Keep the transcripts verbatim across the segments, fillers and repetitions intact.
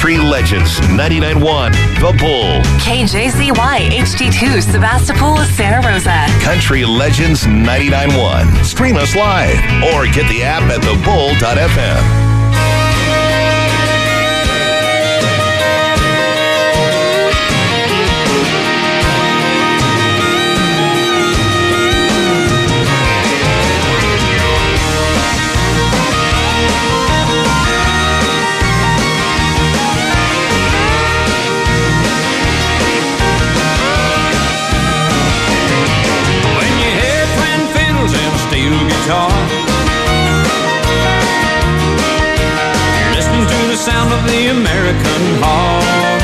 Country Legends ninety-nine point one, The Bull. K J Z Y H D two, Sebastopol, Santa Rosa. Country Legends ninety-nine point one. Stream us live or get the app at the bull dot f m. You're listening to the sound of the American heart.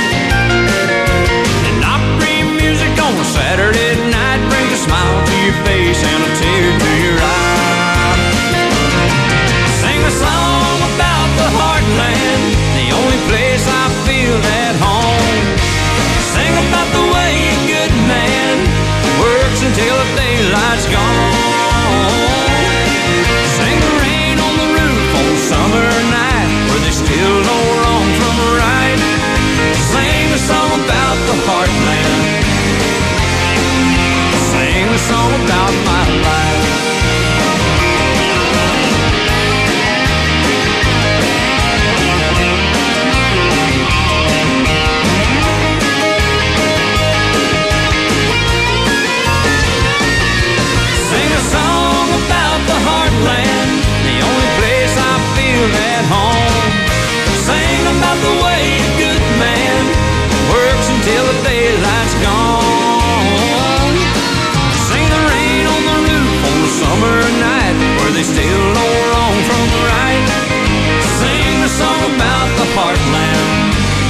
And Opry music on a Saturday night brings a smile to your face and a tear to your eye. Sing a song about the heartland, the only place I feel at home. Sing about the way a good man works until the daylight's gone. Summer night where they still know wrong from right. Sing a song about the heartland. Sing a song about my life. Sing a song about the heartland, the only place I feel at home. Sing about the way a good man works until the daylight's gone. Sing the rain on the roof on the summer night where they still know wrong from right. Sing a song about the heartland.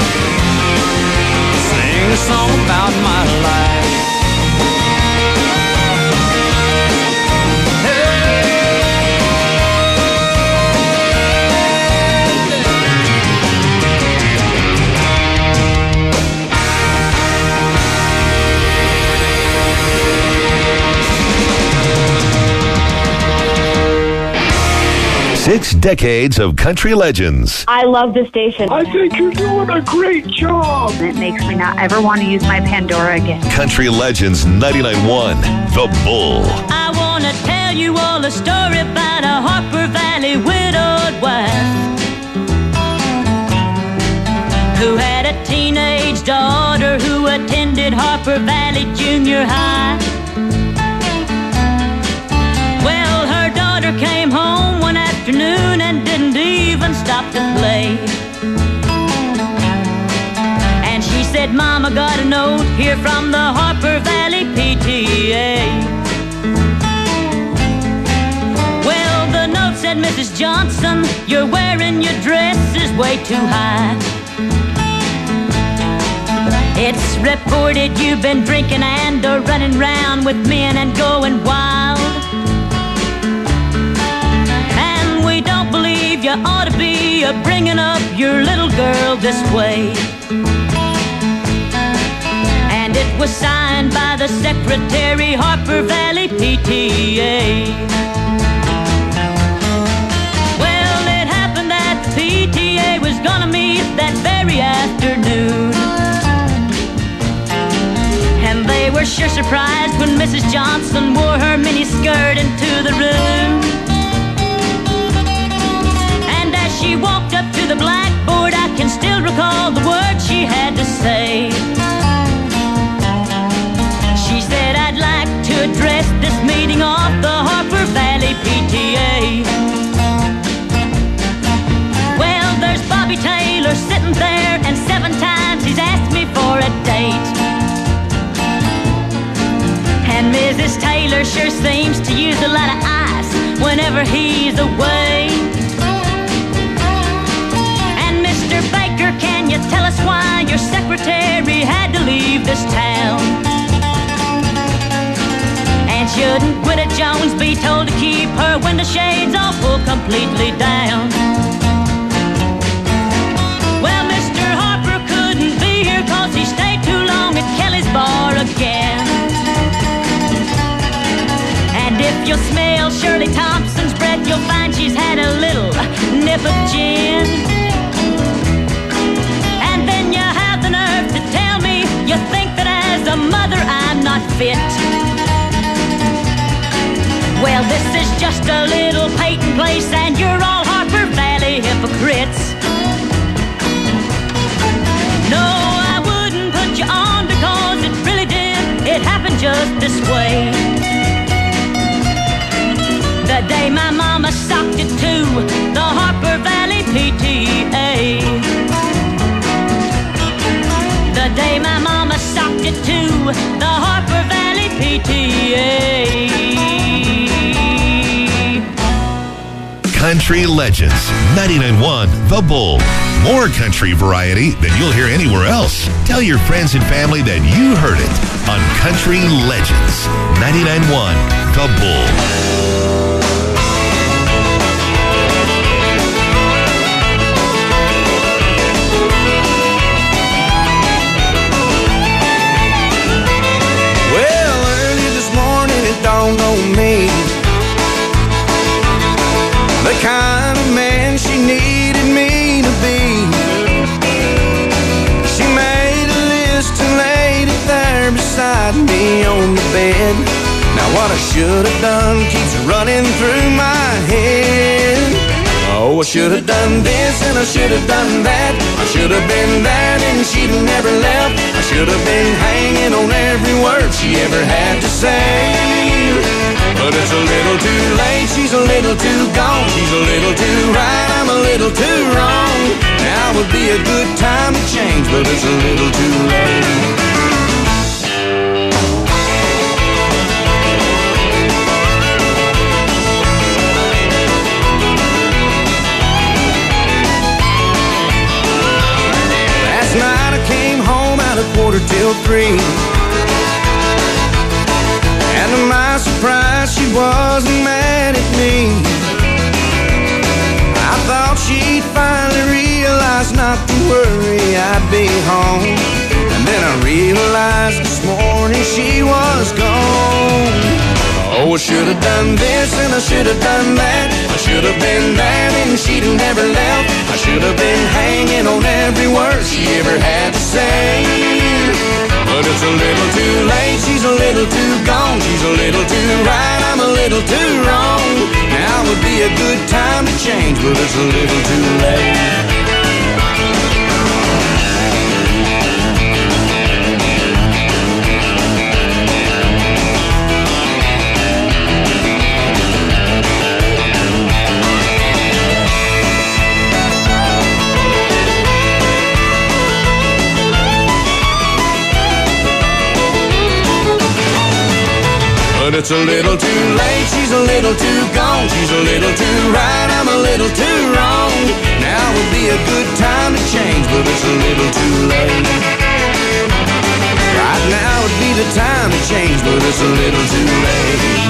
Sing a song about my life. Six decades of country legends. I love this station. I think you're doing a great job. It makes me not ever want to use my Pandora again. Country Legends ninety-nine point one, The Bull. I want to tell you all a story about a Harper Valley widowed wife who had a teenage daughter who attended Harper Valley Junior High. Well, her daughter came home one afternoon and didn't even stop to play. And she said, Mama, got a note here from the Harper Valley P T A. Well, the note said, Missus Johnson, you're wearing your dress is way too high. It's reported you've been drinking and are running round with men and going wild. You ought to be a bringing up your little girl this way. And it was signed by the secretary, Harper Valley P T A. Well, it happened that the P T A was gonna meet that very afternoon, and they were sure surprised when Missus Johnson wore her miniskirt into the room. She walked up to the blackboard, I can still recall the words she had to say. She said, I'd like to address this meeting of the Harper Valley P T A. Well, there's Bobby Taylor sitting there, and seven times he's asked me for a date. And Missus Taylor sure seems to use a lot of ice whenever he's away. Baker, can you tell us why your secretary had to leave this town? And shouldn't Gwida Jones be told to keep her window shades all pulled completely down? Well, Mister Harper couldn't be here cause he stayed too long at Kelly's bar again. And if you'll smell Shirley Thompson's breath, you'll find she's had a little nip of gin. You think that as a mother I'm not fit. Well, this is just a little Peyton Place, and you're all Harper Valley hypocrites. No, I wouldn't put you on because it really did. It happened just this way. The day my mama socked it to the Harper Valley P T A. The day my mama socked it to the Harper Valley P T A. Country Legends, ninety-nine point one The Bull. More country variety than you'll hear anywhere else. Tell your friends and family that you heard it on Country Legends, ninety-nine point one The Bull. Well, early this morning it dawned on me the kind of man she needed me to be. She made a list and laid it there beside me on the bed. Now what I should have done keeps running through my head. Oh, I should have done this and I should have done that. I should have been that and she'd have never left. I should have been hanging on every word she ever had to say. But it's a little too late, she's a little too gone. She's a little too right, I'm a little too wrong. Now would be a good time to change, but it's a little too late. Last night I came home at a quarter till three. And to my surprise, she wasn't mad at me. I thought she'd finally realize not to worry, I'd be home. And then I realized this morning she was gone. Oh, I should have done this and I should have done that. I should have been that and she'd have never left. I should have been hanging on every word she ever had to say. But it's a little too late, she's a little too gone. She's a little too right, I'm a little too wrong. Now would be a good time to change, but it's a little too late. But it's a little too late, she's a little too gone. She's a little too right, I'm a little too wrong. Now would be a good time to change, but it's a little too late. Right now would be the time to change, but it's a little too late.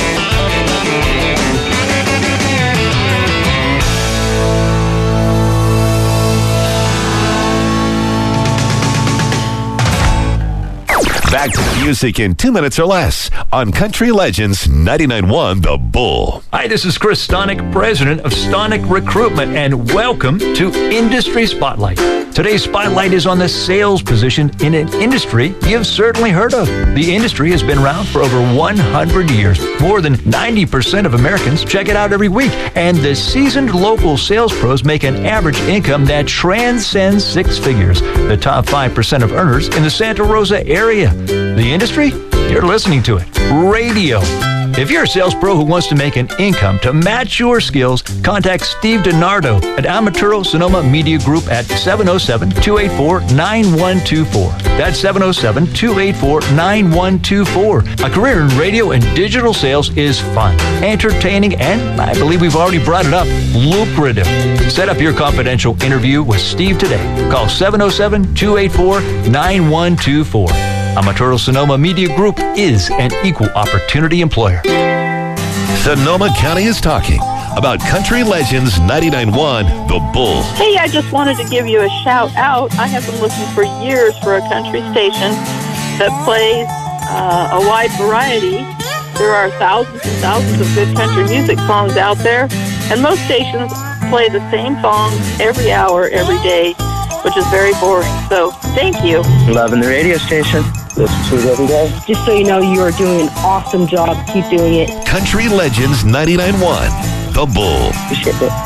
Back to music in two minutes or less on Country Legends ninety-nine point one The Bull. Hi, this is Chris Stonick, president of Stonick Recruitment, and welcome to Industry Spotlight. Today's spotlight is on the sales position in an industry you've certainly heard of. The industry has been around for over one hundred years. More than ninety percent of Americans check it out every week, and the seasoned local sales pros make an average income that transcends six figures. The top five percent of earners in the Santa Rosa area. The industry? You're listening to it. Radio. If you're a sales pro who wants to make an income to match your skills, contact Steve DiNardo at Amaturo Sonoma Media Group at seven oh seven, two eight four, nine one two four. That's seven oh seven, two eight four, nine one two four. A career in radio and digital sales is fun, entertaining, and I believe we've already brought it up, lucrative. Set up your confidential interview with Steve today. Call seven oh seven, two eight four, nine one two four. Amaturo Sonoma Media Group is an equal opportunity employer. Sonoma County is talking about Country Legends ninety-nine point one The Bull. Hey, I just wanted to give you a shout out. I have been looking for years for a country station that plays uh, a wide variety. There are thousands and thousands of good country music songs out there, and most stations play the same songs every hour, every day. which is very boring. So thank you. Loving the radio station. Listen to it every day. Just so you know, you are doing an awesome job. Keep doing it. Country Legends ninety-nine point one, The Bull. Appreciate it.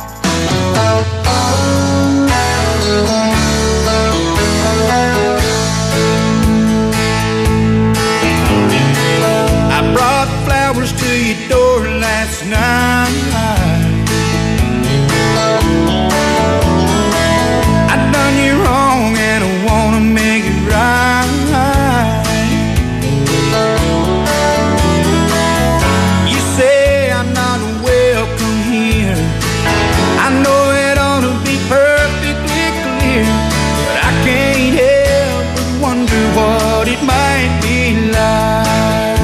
I brought flowers to your door last night. I done you wrong and I wanna make it right. You say I'm not welcome here. I know it ought to be perfectly clear, but I can't help but wonder what it might be like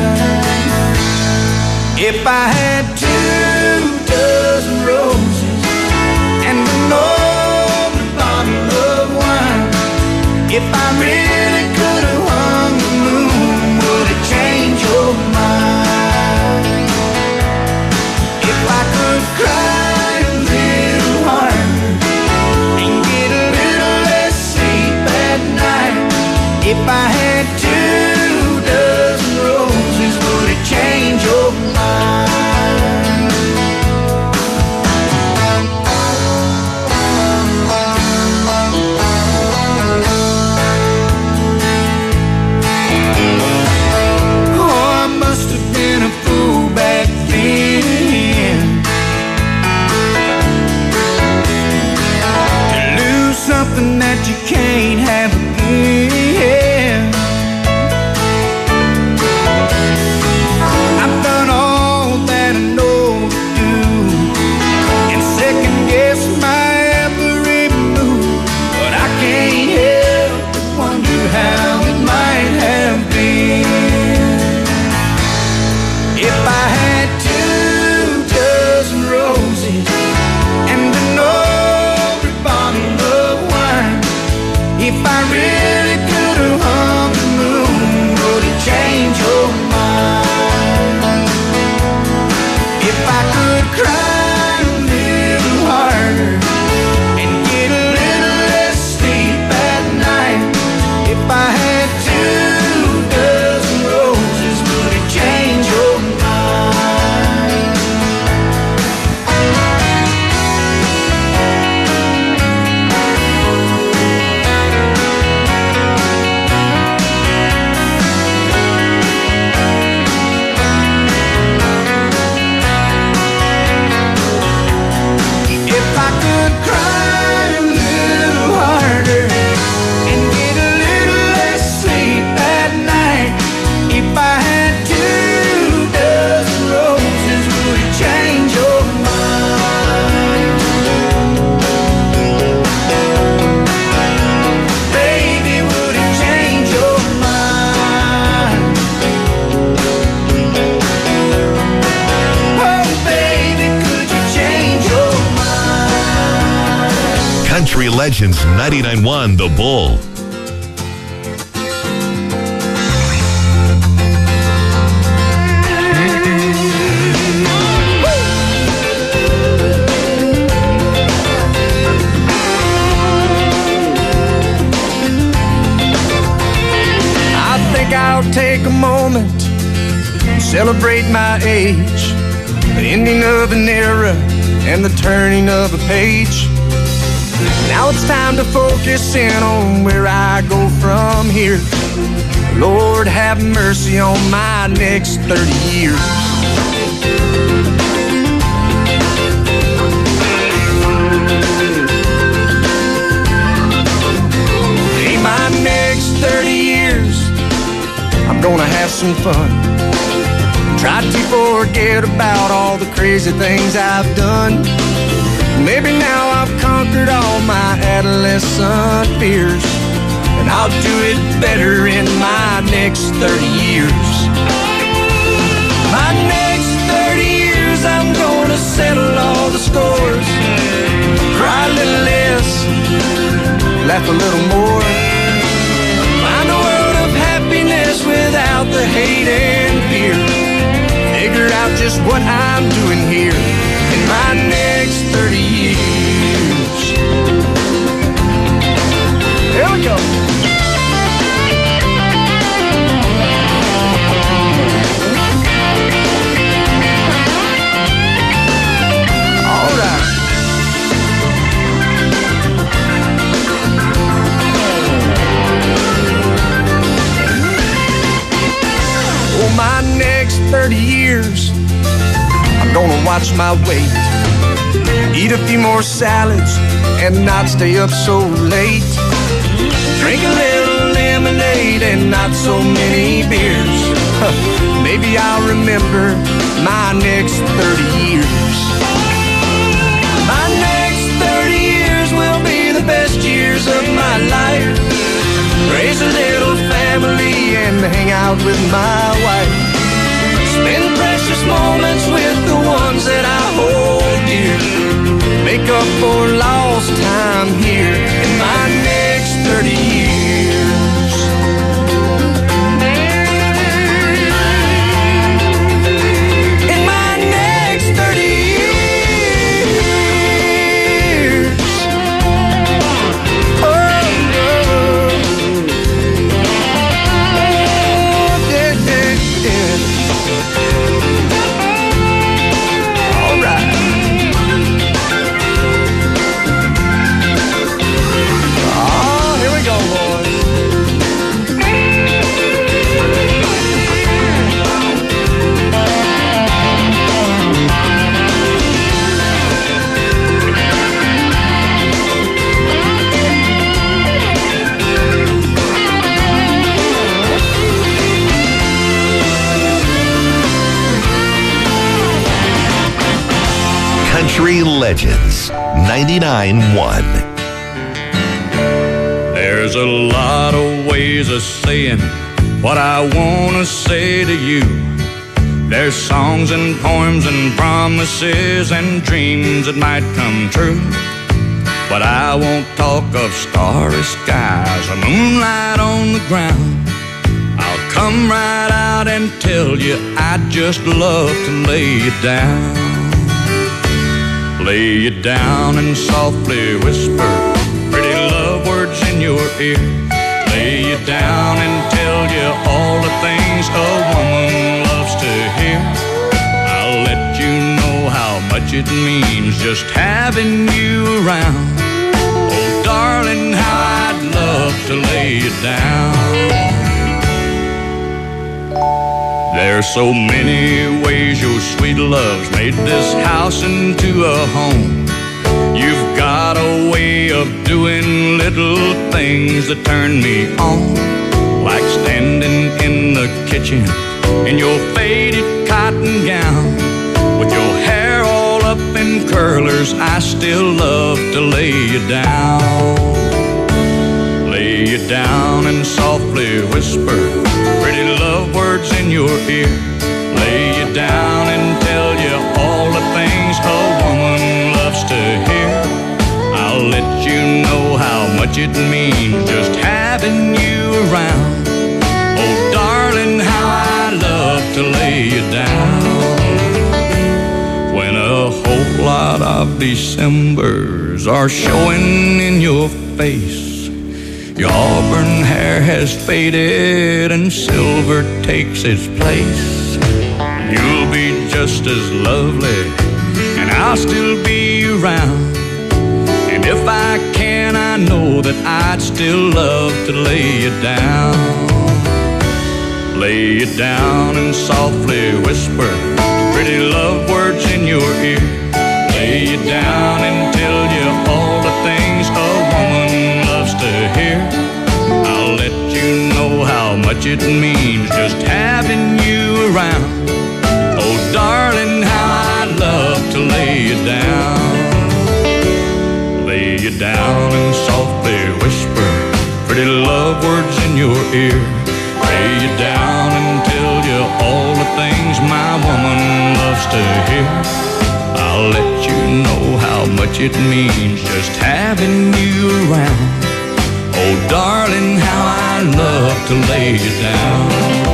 if I had two dozen roses and an open bottle of wine. If I really could have hung the moon, would it change your mind? If I could cry a little harder and get a little less sleep at night. If I had two dozen roses, would it change your mind? Oh, I must have been a fool back then to lose something that you can't have again. I've done all that I know to do and second guess my every move, but I can't help but wonder how it might have been if I had two dozen roses and an open bottle of wine. If I really could have hung the moon, would it change your mind? If I could cry a little harder and get a little less sleep at night. If I had two dozen roses, would it change your mind? If I could cry a little harder and get a little less sleep at night. If I had two dozen roses, would it change your mind? Baby, would it change your mind? Oh, baby, could you change your mind? Country Legends ninety-nine point one, The Bull. I think I'll take a moment and celebrate my age, the ending of an era and the turning of a page. Now it's time to focus in on where I go from here. Lord, have mercy on my next thirty years. In my next thirty years, I'm gonna have some fun. Try to forget about all the crazy things I've done. Maybe now I've conquered all my adolescent fears, and I'll do it better in my next thirty years. My next thirty years, I'm gonna settle all the scores. Cry a little less, laugh a little more. Find a world of happiness without the hate and fear. Figure out just what I'm doing here in my next thirty years. watch my weight. Eat a few more salads and not stay up so late. Drink a little lemonade and not so many beers. Maybe I'll remember my next thirty years. My next thirty years will be the best years of my life. Raise a little family and hang out with my wife. Spend precious moments with the ones that I hold dear. Make up for lost time here in my next thirty years. In my next thirty years. Oh, oh. Yeah, yeah, yeah. All right. Country Legends ninety-nine point one. There's a lot of ways of saying what I want to say to you. There's songs and poems and promises and dreams that might come true. But I won't talk of starry skies or moonlight on the ground. I'll come right out and tell you I'd just love to lay you down. Lay you down and softly whisper pretty love words in your ear. Lay you down and tell you all the things a woman loves to hear. I'll let you know how much it means just having you around. Oh, darling, how I'd love to lay you down. There's so many ways your sweet love's made this house into a home. You've got a way of doing little things that turn me on. Like standing in the kitchen in your faded cotton gown. With your hair all up in curlers, I still love to lay you down. Lay you down and softly whisper pretty love words in your ear. Lay you down and tell you all the things a woman loves to hear. I'll let you know how much it means just having you around. Oh, darling, how I love to lay you down. When a whole lot of Decembers are showing in your face, your auburn hair has faded and silver takes its place. You'll be just as lovely and I'll still be around. And if I can, I know that I'd still love to lay you down. Lay you down and softly whisper pretty love words in your ear. Lay you down and tell you all the things a woman loves to hear. I'll let you know how much it means just having you around. Oh, darling, how I'd love to lay you down. Lay you down and softly whisper pretty love words in your ear. Lay you down and tell you all the things my woman loves to hear. I'll let you know how much it means just having you around. Oh, darling, how I love to lay you down.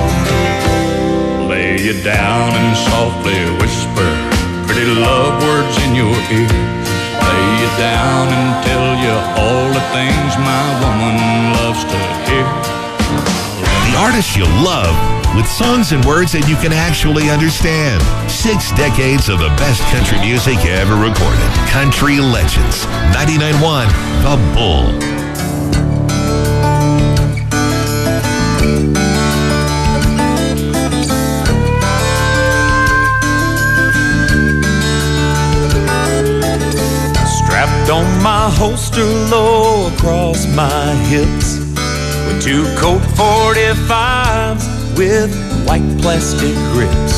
Lay you down and softly whisper pretty love words in your ear. Lay you down and tell you all the things my woman loves to hear. The artists you love with songs and words that you can actually understand. Six decades of the best country music ever recorded. Country Legends ninety-nine point one The Bull. holster low across my hips, with two Colt forty-fives with white plastic grips.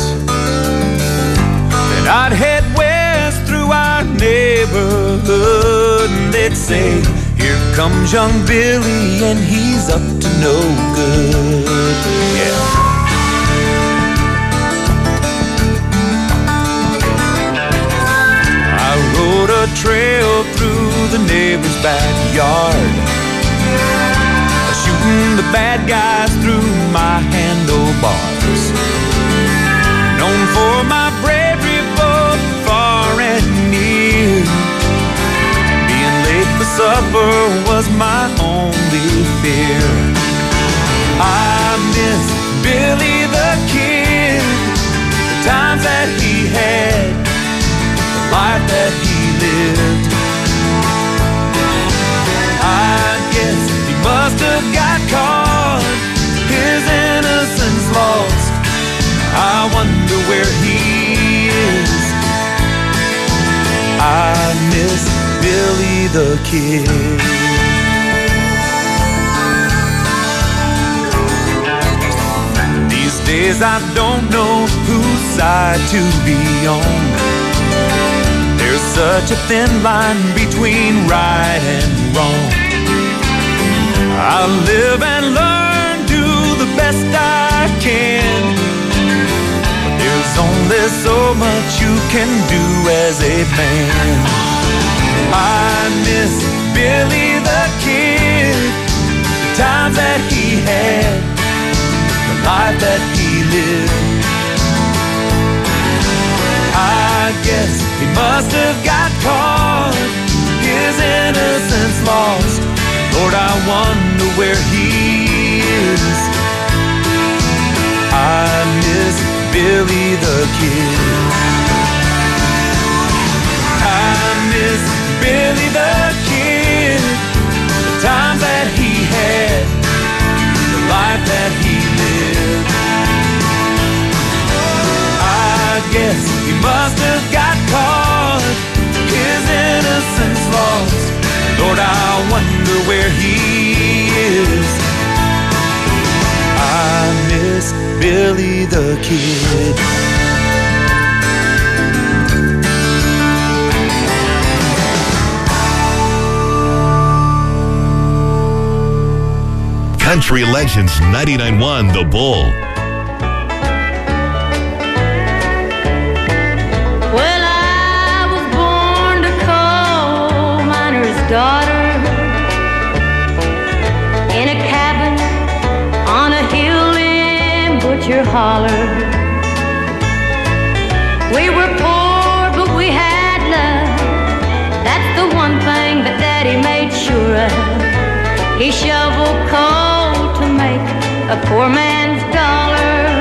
Then I'd head west through our neighborhood, and they'd say, here comes young Billy, and he's up to no good. Yeah. I rode a trail through the neighbor's backyard, shooting the bad guys through my handlebars. Known for my bravery both far and near, and being late for supper was my only fear. I miss Billy the Kid, the times that he had, the life that he lived. I guess he must have got caught, his innocence lost. I wonder where he is. I miss Billy the Kid. These days I don't know whose side to be on. There's such a thin line between right and wrong. I live and learn, do the best I can, but there's only so much you can do as a man. I miss Billy the Kid, the times that he had, the life that he lived. I guess he must have got caught, his innocence lost. Lord, I wonder where he is. I miss Billy the Kid. I miss Billy the Kid, the times that he had, the life that he lived. I guess he must have got caught, his innocence lost. Lord, I wonder where he is. I miss Billy the Kid. Country Legends ninety-nine point one The Bull. Well, I was born to coal miner's daughter, in a cabin on a hill in Butcher Holler. We were poor, but we had love. That's the one thing that Daddy made sure of. He shoveled coal to make a poor man's dollar.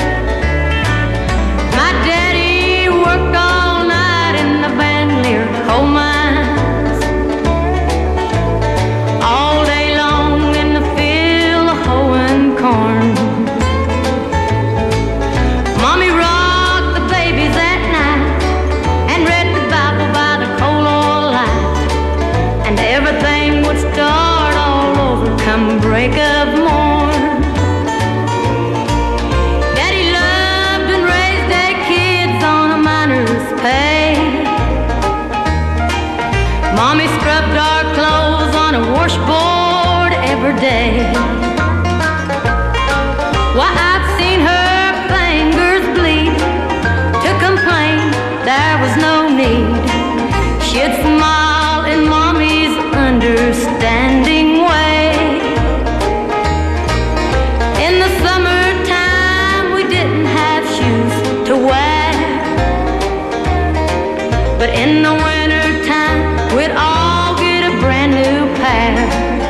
My daddy worked all night in the Van Leer coal mines, all day long in the field hoeing corn. Mommy rocked the babies at night and read the Bible by the coal oil light, and everything would start all over come break of morn. Daddy loved and raised their kids on a miner's pay. Mommy scrubbed our clothes on a washboard every day. Why, I've seen her fingers bleed to complain there was no need. She'd smile in Mommy's understanding way. In the summertime we didn't have shoes to wear, but in the wintertime we'd all get a brand new pair.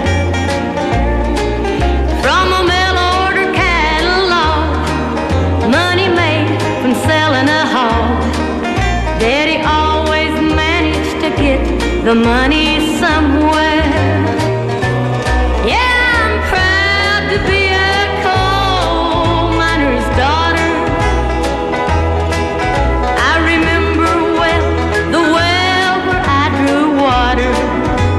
From a mail order catalog, money made from selling a hog, Daddy always managed to get the money somewhere. Yeah, I'm proud to be a coal miner's daughter. I remember well the well where I drew water.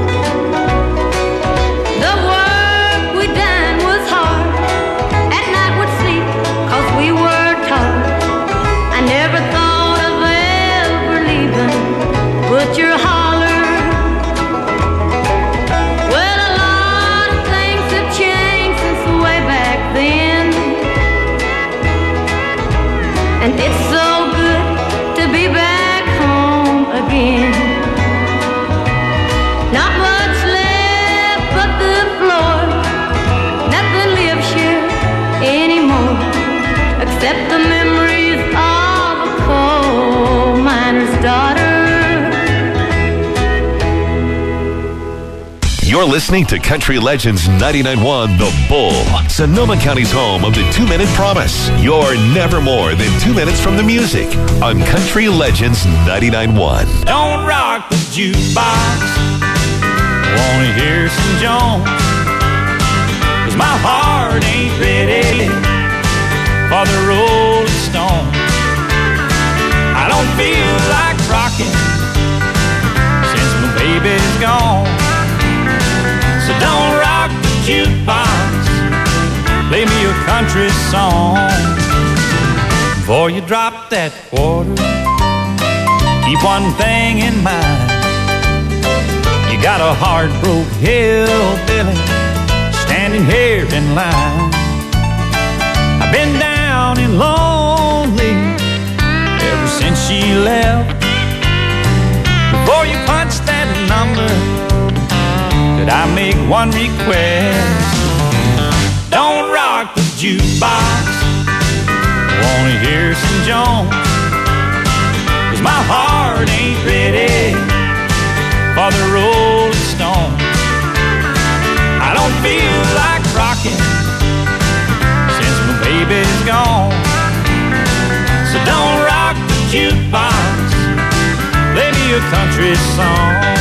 You're listening to Country Legends ninety-nine point one The Bull, Sonoma County's home of the two-minute promise. You're never more than two minutes from the music on Country Legends ninety-nine point one. Don't rock the jukebox, wanna hear some Jones, 'cause my heart ain't ready for the Rolling Stones. I don't feel like rocking since my baby's gone. So don't rock the jukebox, play me a country song. Before you drop that quarter, keep one thing in mind. You got a heart-broke hillbilly standing here in line. I've been down and lonely ever since she left. Before you punch that number, could I make one request? Don't rock the jukebox, wanna hear some Jones, 'cause my heart ain't ready for the Rolling Stone. I don't feel like rocking since my baby's gone. So don't rock the jukebox, play me a country song.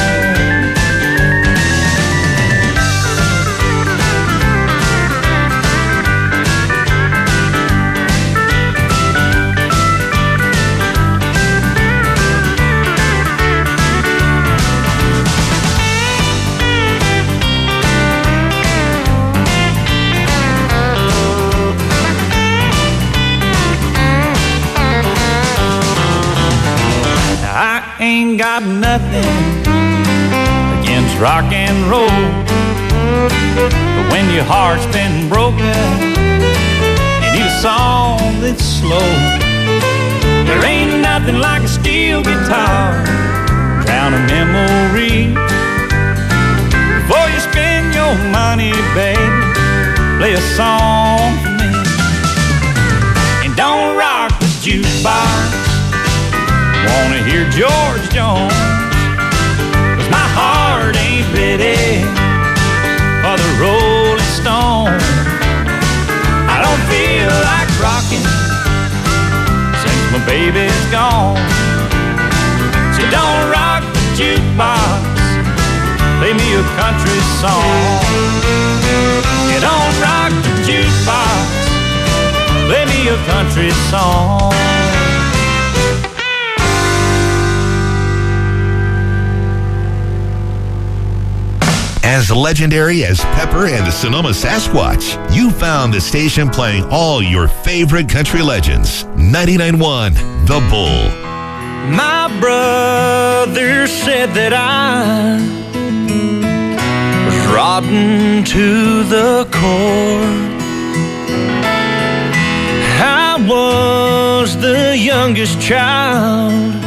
Ain't got nothing against rock and roll, but when your heart's been broken, you need a song that's slow. There ain't nothing like a steel guitar, drown a memory. Before you spend your money, baby, play a song for me. And don't rock the jukebox, wanna hear George Jones, 'cause my heart ain't ready for the Rolling Stone. I don't feel like rocking since my baby's gone. So don't rock the jukebox, play me a country song. You don't rock the jukebox, play me a country song. As legendary as Pepper and the Sonoma Sasquatch, you found the station playing all your favorite country legends. ninety-nine point one The Bull. My brother said that I was rotten to the core. I was the youngest child